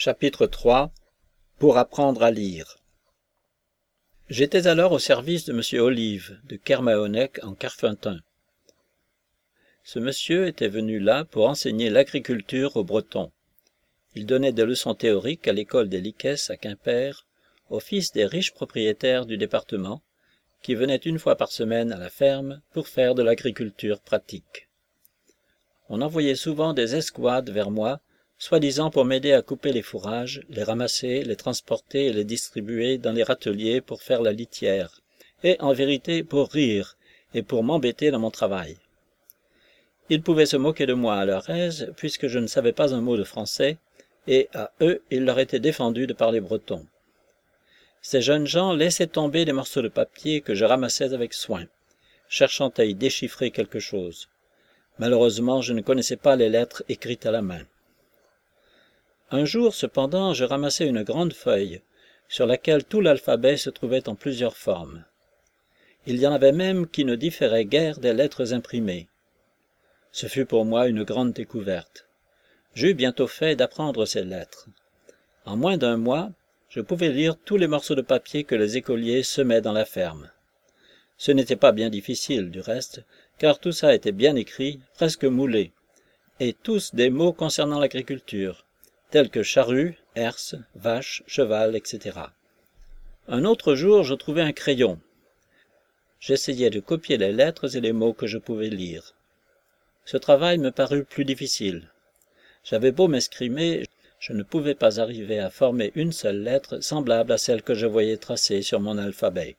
Chapitre 3 Pour apprendre à lire. J'étais alors au service de M. Olive, de Kermahoneck en Carfentain. Ce monsieur était venu là pour enseigner l'agriculture aux Bretons. Il donnait des leçons théoriques à l'école des Liquès à Quimper, aux fils des riches propriétaires du département, qui venaient une fois par semaine à la ferme pour faire de l'agriculture pratique. On envoyait souvent des escouades vers moi, soi-disant pour m'aider à couper les fourrages, les ramasser, les transporter et les distribuer dans les râteliers pour faire la litière, et en vérité pour rire et pour m'embêter dans mon travail. Ils pouvaient se moquer de moi à leur aise, puisque je ne savais pas un mot de français, et à eux il leur était défendu de parler breton. Ces jeunes gens laissaient tomber des morceaux de papier que je ramassais avec soin, cherchant à y déchiffrer quelque chose. Malheureusement, je ne connaissais pas les lettres écrites à la main. Un jour, cependant, je ramassai une grande feuille, sur laquelle tout l'alphabet se trouvait en plusieurs formes. Il y en avait même qui ne différaient guère des lettres imprimées. Ce fut pour moi une grande découverte. J'eus bientôt fait d'apprendre ces lettres. En moins d'un mois, je pouvais lire tous les morceaux de papier que les écoliers semaient dans la ferme. Ce n'était pas bien difficile, du reste, car tout ça était bien écrit, presque moulé, et tous des mots concernant l'agriculture, tels que charrue, herse, vache, cheval, etc. Un autre jour, je trouvai un crayon. J'essayai de copier les lettres et les mots que je pouvais lire. Ce travail me parut plus difficile. J'avais beau m'escrimer, je ne pouvais pas arriver à former une seule lettre semblable à celle que je voyais tracée sur mon alphabet.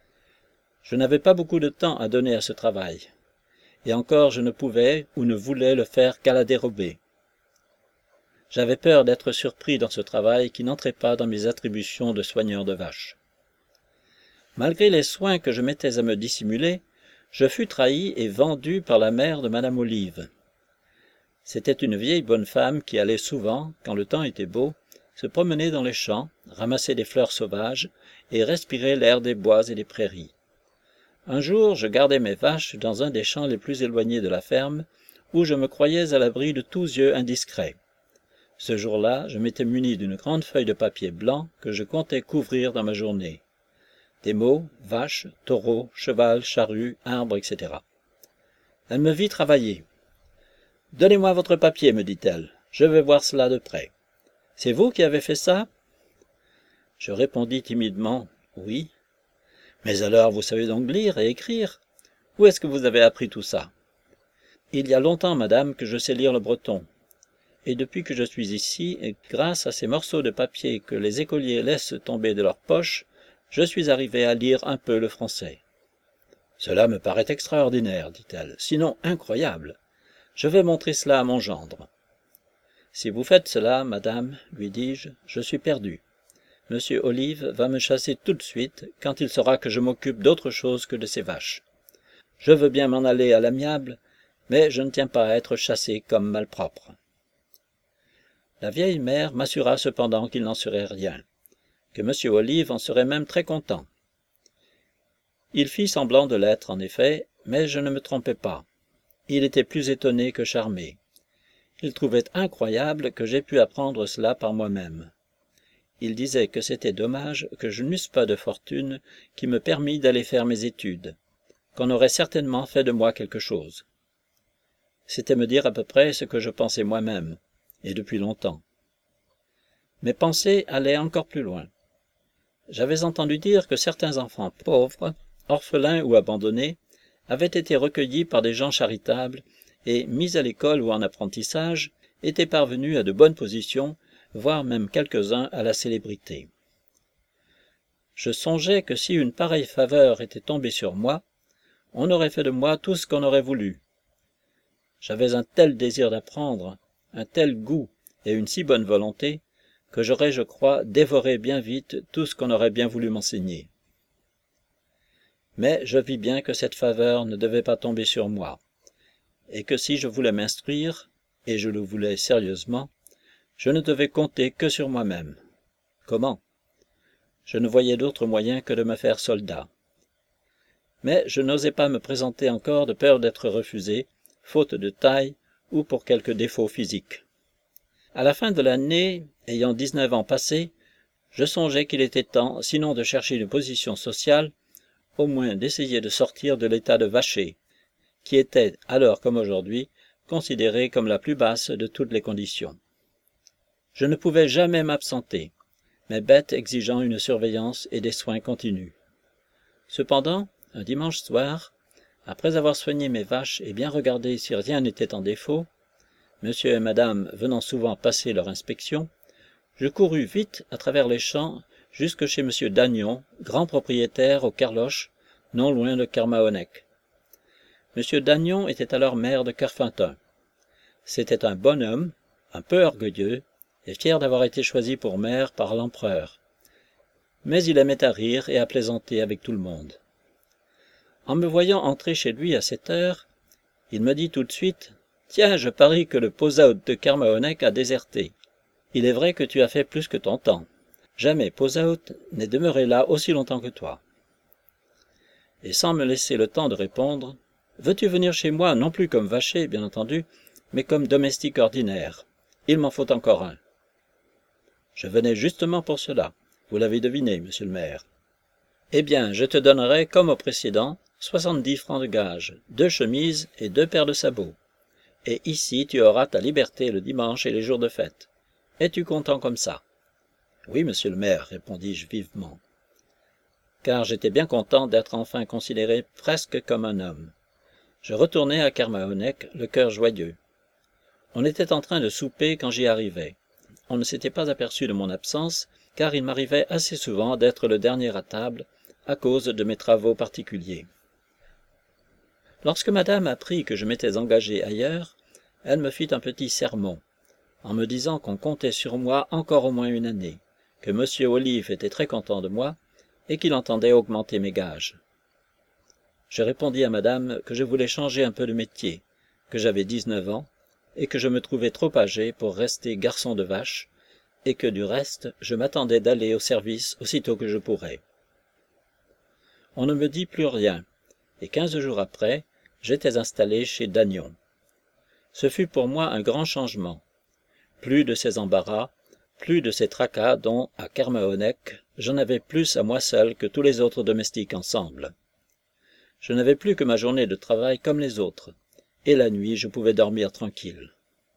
Je n'avais pas beaucoup de temps à donner à ce travail, et encore je ne pouvais ou ne voulais le faire qu'à la dérobée. J'avais peur d'être surpris dans ce travail qui n'entrait pas dans mes attributions de soigneur de vaches. Malgré les soins que je mettais à me dissimuler, je fus trahi et vendu par la mère de Madame Olive. C'était une vieille bonne femme qui allait souvent, quand le temps était beau, se promener dans les champs, ramasser des fleurs sauvages et respirer l'air des bois et des prairies. Un jour, je gardais mes vaches dans un des champs les plus éloignés de la ferme, où je me croyais à l'abri de tous yeux indiscrets. Ce jour-là, je m'étais muni d'une grande feuille de papier blanc que je comptais couvrir dans ma journée. Des mots, vache, taureau, cheval, charrue, arbre, etc. Elle me vit travailler. « Donnez-moi votre papier, me dit-elle. Je vais voir cela de près. C'est vous qui avez fait ça ?» Je répondis timidement « Oui. » « Mais alors, vous savez donc lire et écrire? Où est-ce que vous avez appris tout ça? »« Il y a longtemps, madame, que je sais lire le breton. Et depuis que je suis ici, et grâce à ces morceaux de papier que les écoliers laissent tomber de leurs poches, je suis arrivé à lire un peu le français. »« Cela me paraît extraordinaire, dit-elle, sinon incroyable. Je vais montrer cela à mon gendre. »« Si vous faites cela, madame, lui dis-je, je suis perdu. Monsieur Olive va me chasser tout de suite quand il saura que je m'occupe d'autre chose que de ses vaches. Je veux bien m'en aller à l'amiable, mais je ne tiens pas à être chassé comme malpropre. » La vieille mère m'assura cependant qu'il n'en serait rien, que monsieur Olive en serait même très content. Il fit semblant de l'être, en effet, mais je ne me trompais pas. Il était plus étonné que charmé. Il trouvait incroyable que j'aie pu apprendre cela par moi-même. Il disait que c'était dommage que je n'eusse pas de fortune qui me permît d'aller faire mes études, qu'on aurait certainement fait de moi quelque chose. C'était me dire à peu près ce que je pensais moi-même, et depuis longtemps. Mes pensées allaient encore plus loin. J'avais entendu dire que certains enfants pauvres, orphelins ou abandonnés, avaient été recueillis par des gens charitables et, mis à l'école ou en apprentissage, étaient parvenus à de bonnes positions, voire même quelques-uns à la célébrité. Je songeais que si une pareille faveur était tombée sur moi, on aurait fait de moi tout ce qu'on aurait voulu. J'avais un tel désir d'apprendre, un tel goût et une si bonne volonté, que j'aurais, je crois, dévoré bien vite tout ce qu'on aurait bien voulu m'enseigner. Mais je vis bien que cette faveur ne devait pas tomber sur moi, et que si je voulais m'instruire, et je le voulais sérieusement, je ne devais compter que sur moi-même. Comment? Je ne voyais d'autre moyen que de me faire soldat. Mais je n'osais pas me présenter encore de peur d'être refusé, faute de taille ou pour quelque défaut physique. À la fin de l'année, ayant 19 ans passés, je songeais qu'il était temps, sinon de chercher une position sociale, au moins d'essayer de sortir de l'état de vacher, qui était, alors comme aujourd'hui, considéré comme la plus basse de toutes les conditions. Je ne pouvais jamais m'absenter, mes bêtes exigeant une surveillance et des soins continus. Cependant, un dimanche soir, après avoir soigné mes vaches et bien regardé si rien n'était en défaut, monsieur et madame venant souvent passer leur inspection, je courus vite à travers les champs jusque chez monsieur Dagnon, grand propriétaire aux Carloches, non loin de Kermahonek. Monsieur Dagnon était alors maire de Kerfeunteun. C'était un bon homme, un peu orgueilleux, et fier d'avoir été choisi pour maire par l'empereur. Mais il aimait à rire et à plaisanter avec tout le monde. En me voyant entrer chez lui à cette heure, il me dit tout de suite « Tiens, je parie que le Posaud de Kermahonek a déserté. Il est vrai que tu as fait plus que ton temps. Jamais Posaud n'est demeuré là aussi longtemps que toi. » Et sans me laisser le temps de répondre, « Veux-tu venir chez moi, non plus comme vacher, bien entendu, mais comme domestique ordinaire? Il m'en faut encore un. » Je venais justement pour cela. Vous l'avez deviné, monsieur le maire. Eh bien, je te donnerai, comme au précédent, 70 francs de gage, 2 chemises et 2 paires de sabots. Et ici, tu auras ta liberté le dimanche et les jours de fête. Es-tu content comme ça? Oui, monsieur le maire, répondis-je vivement. Car j'étais bien content d'être enfin considéré presque comme un homme. Je retournai à Kermahonek, le cœur joyeux. On était en train de souper quand j'y arrivai. On ne s'était pas aperçu de mon absence, car il m'arrivait assez souvent d'être le dernier à table, à cause de mes travaux particuliers. Lorsque madame apprit que je m'étais engagé ailleurs, elle me fit un petit sermon, en me disant qu'on comptait sur moi encore au moins une année, que monsieur Olive était très content de moi, et qu'il entendait augmenter mes gages. Je répondis à madame que je voulais changer un peu de métier, que j'avais 19 ans, et que je me trouvais trop âgé pour rester garçon de vache, et que du reste, je m'attendais d'aller au service aussitôt que je pourrais. On ne me dit plus rien, et 15 jours après, j'étais installé chez Dagnon. Ce fut pour moi un grand changement. Plus de ces embarras, plus de ces tracas dont, à Kermahonek, j'en avais plus à moi seul que tous les autres domestiques ensemble. Je n'avais plus que ma journée de travail comme les autres, et la nuit je pouvais dormir tranquille.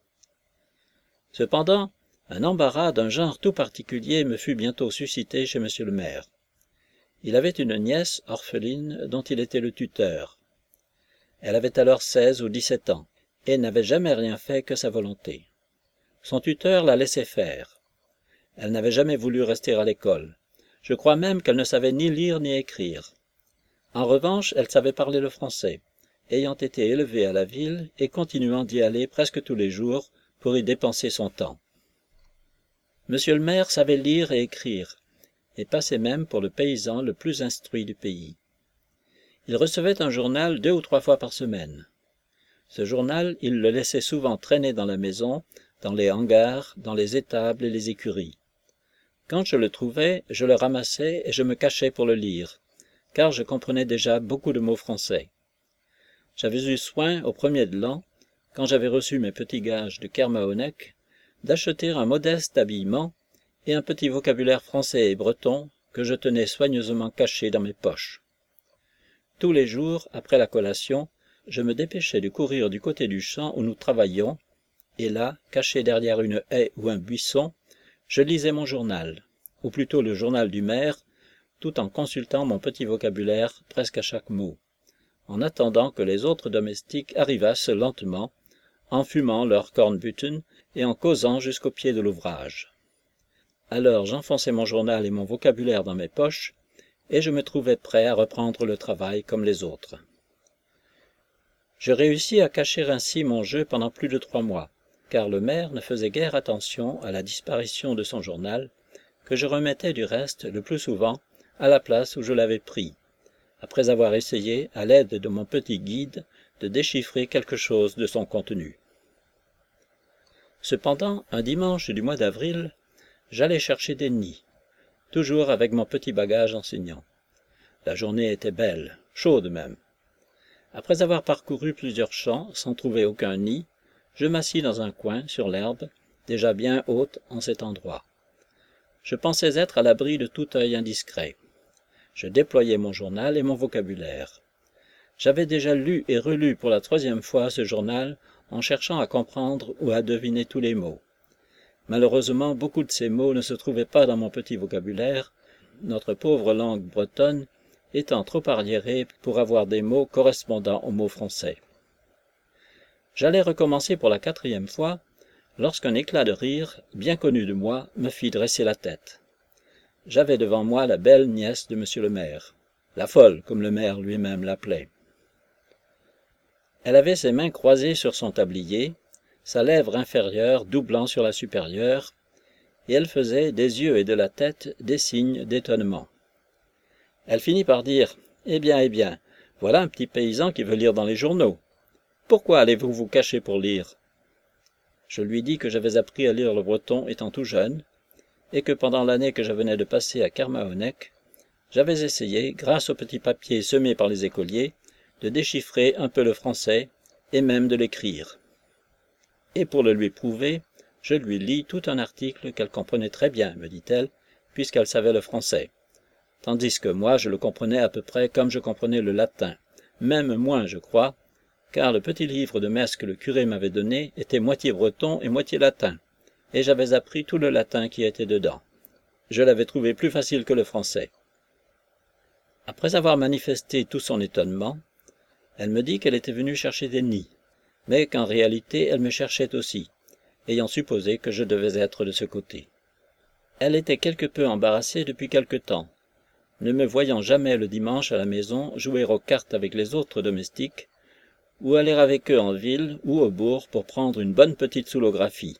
Cependant, un embarras d'un genre tout particulier me fut bientôt suscité chez monsieur le maire. Il avait une nièce orpheline dont il était le tuteur. Elle avait alors 16 ou 17 ans, et n'avait jamais rien fait que sa volonté. Son tuteur la laissait faire. Elle n'avait jamais voulu rester à l'école. Je crois même qu'elle ne savait ni lire ni écrire. En revanche, elle savait parler le français, ayant été élevée à la ville et continuant d'y aller presque tous les jours pour y dépenser son temps. Monsieur le maire savait lire et écrire, et passait même pour le paysan le plus instruit du pays. Il recevait un journal 2 ou 3 fois par semaine. Ce journal, il le laissait souvent traîner dans la maison, dans les hangars, dans les étables et les écuries. Quand je le trouvais, je le ramassais et je me cachais pour le lire, car je comprenais déjà beaucoup de mots français. J'avais eu soin, au premier de l'an, quand j'avais reçu mes petits gages de Kermahonek, d'acheter un modeste habillement et un petit vocabulaire français et breton que je tenais soigneusement caché dans mes poches. Tous les jours, après la collation, je me dépêchais de courir du côté du champ où nous travaillions, et là, caché derrière une haie ou un buisson, je lisais mon journal, ou plutôt le journal du maire, tout en consultant mon petit vocabulaire presque à chaque mot, en attendant que les autres domestiques arrivassent lentement, en fumant leur cornbutton et en causant jusqu'au pied de l'ouvrage. Alors j'enfonçais mon journal et mon vocabulaire dans mes poches, et je me trouvais prêt à reprendre le travail comme les autres. Je réussis à cacher ainsi mon jeu pendant plus de 3 mois, car le maire ne faisait guère attention à la disparition de son journal, que je remettais du reste le plus souvent à la place où je l'avais pris, après avoir essayé, à l'aide de mon petit guide, de déchiffrer quelque chose de son contenu. Cependant, un dimanche du mois d'avril, j'allais chercher des nids, toujours avec mon petit bagage enseignant. La journée était belle, chaude même. Après avoir parcouru plusieurs champs sans trouver aucun nid, je m'assis dans un coin, sur l'herbe, déjà bien haute en cet endroit. Je pensais être à l'abri de tout œil indiscret. Je déployais mon journal et mon vocabulaire. J'avais déjà lu et relu pour la 3e fois ce journal en cherchant à comprendre ou à deviner tous les mots. Malheureusement, beaucoup de ces mots ne se trouvaient pas dans mon petit vocabulaire, notre pauvre langue bretonne étant trop arriérée pour avoir des mots correspondant aux mots français. J'allais recommencer pour la 4e fois, lorsqu'un éclat de rire, bien connu de moi, me fit dresser la tête. J'avais devant moi la belle nièce de monsieur le maire, la folle, comme le maire lui-même l'appelait. Elle avait ses mains croisées sur son tablier, sa lèvre inférieure doublant sur la supérieure, et elle faisait des yeux et de la tête des signes d'étonnement. Elle finit par dire « Eh bien, voilà un petit paysan qui veut lire dans les journaux. Pourquoi allez-vous vous cacher pour lire ?» Je lui dis que j'avais appris à lire le breton étant tout jeune, et que pendant l'année que je venais de passer à Kermaonec, j'avais essayé, grâce aux petits papiers semés par les écoliers, de déchiffrer un peu le français et même de l'écrire. Et pour le lui prouver, je lui lis tout un article qu'elle comprenait très bien, me dit-elle, puisqu'elle savait le français. Tandis que moi, je le comprenais à peu près comme je comprenais le latin, même moins, je crois, car le petit livre de messe que le curé m'avait donné était moitié breton et moitié latin, et j'avais appris tout le latin qui était dedans. Je l'avais trouvé plus facile que le français. Après avoir manifesté tout son étonnement, elle me dit qu'elle était venue chercher des nids, mais qu'en réalité elle me cherchait aussi, ayant supposé que je devais être de ce côté. Elle était quelque peu embarrassée depuis quelque temps, ne me voyant jamais le dimanche à la maison jouer aux cartes avec les autres domestiques, ou aller avec eux en ville ou au bourg pour prendre une bonne petite soulographie.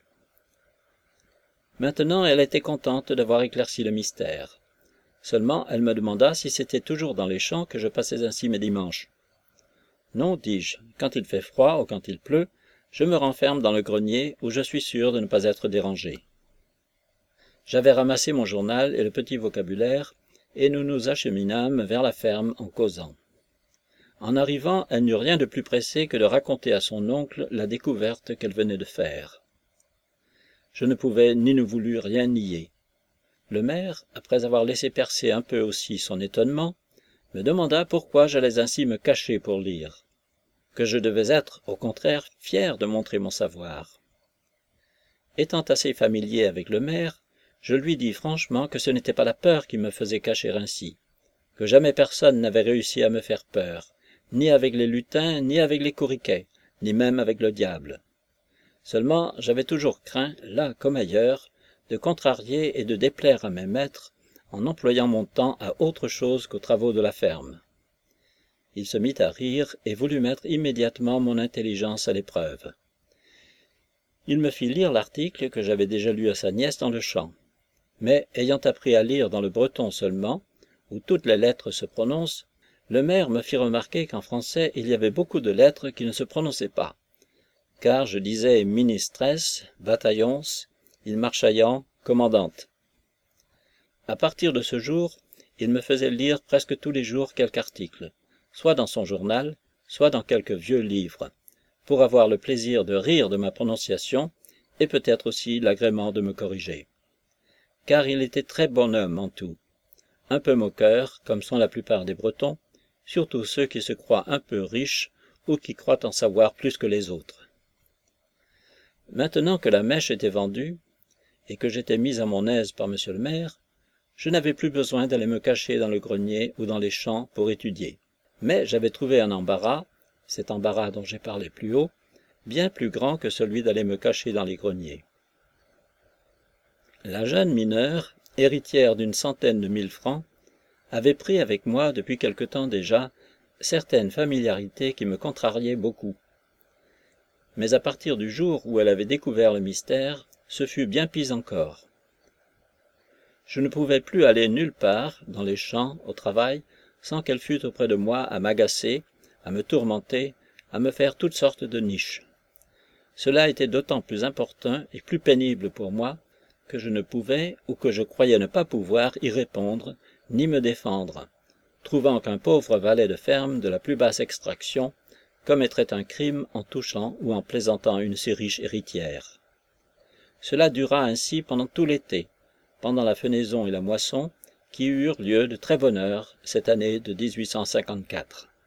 Maintenant elle était contente d'avoir éclairci le mystère. Seulement elle me demanda si c'était toujours dans les champs que je passais ainsi mes dimanches. Non, dis-je, quand il fait froid ou quand il pleut, je me renferme dans le grenier où je suis sûr de ne pas être dérangé. J'avais ramassé mon journal et le petit vocabulaire, et nous nous acheminâmes vers la ferme en causant. En arrivant, elle n'eut rien de plus pressé que de raconter à son oncle la découverte qu'elle venait de faire. Je ne pouvais ni ne voulus rien nier. Le maire, après avoir laissé percer un peu aussi son étonnement, me demanda pourquoi j'allais ainsi me cacher pour lire, que je devais être, au contraire, fier de montrer mon savoir. Étant assez familier avec le maire, je lui dis franchement que ce n'était pas la peur qui me faisait cacher ainsi, que jamais personne n'avait réussi à me faire peur, ni avec les lutins, ni avec les couriquets, ni même avec le diable. Seulement, j'avais toujours craint, là comme ailleurs, de contrarier et de déplaire à mes maîtres, en employant mon temps à autre chose qu'aux travaux de la ferme. Il se mit à rire et voulut mettre immédiatement mon intelligence à l'épreuve. Il me fit lire l'article que j'avais déjà lu à sa nièce dans le champ. Mais, ayant appris à lire dans le breton seulement, où toutes les lettres se prononcent, le maire me fit remarquer qu'en français il y avait beaucoup de lettres qui ne se prononçaient pas, car je disais ministresse, bataillons, il marchaillant, commandante. À partir de ce jour, il me faisait lire presque tous les jours quelque article, soit dans son journal, soit dans quelque vieux livre, pour avoir le plaisir de rire de ma prononciation et peut-être aussi l'agrément de me corriger. Car il était très bon homme en tout, un peu moqueur, comme sont la plupart des Bretons, surtout ceux qui se croient un peu riches ou qui croient en savoir plus que les autres. Maintenant que la mèche était vendue, et que j'étais mis à mon aise par monsieur le maire, je n'avais plus besoin d'aller me cacher dans le grenier ou dans les champs pour étudier. Mais j'avais trouvé un embarras, cet embarras dont j'ai parlé plus haut, bien plus grand que celui d'aller me cacher dans les greniers. La jeune mineure, héritière d'une centaine de 1000 francs, avait pris avec moi depuis quelque temps déjà certaines familiarités qui me contrariaient beaucoup. Mais à partir du jour où elle avait découvert le mystère, ce fut bien pis encore. Je ne pouvais plus aller nulle part, dans les champs, au travail, sans qu'elle fût auprès de moi à m'agacer, à me tourmenter, à me faire toutes sortes de niches. Cela était d'autant plus importun et plus pénible pour moi que je ne pouvais, ou que je croyais ne pas pouvoir, y répondre, ni me défendre, trouvant qu'un pauvre valet de ferme de la plus basse extraction commettrait un crime en touchant ou en plaisantant une si riche héritière. Cela dura ainsi pendant tout l'été, pendant la fenaison et la moisson, qui eurent lieu de très bonne heure cette année de 1854.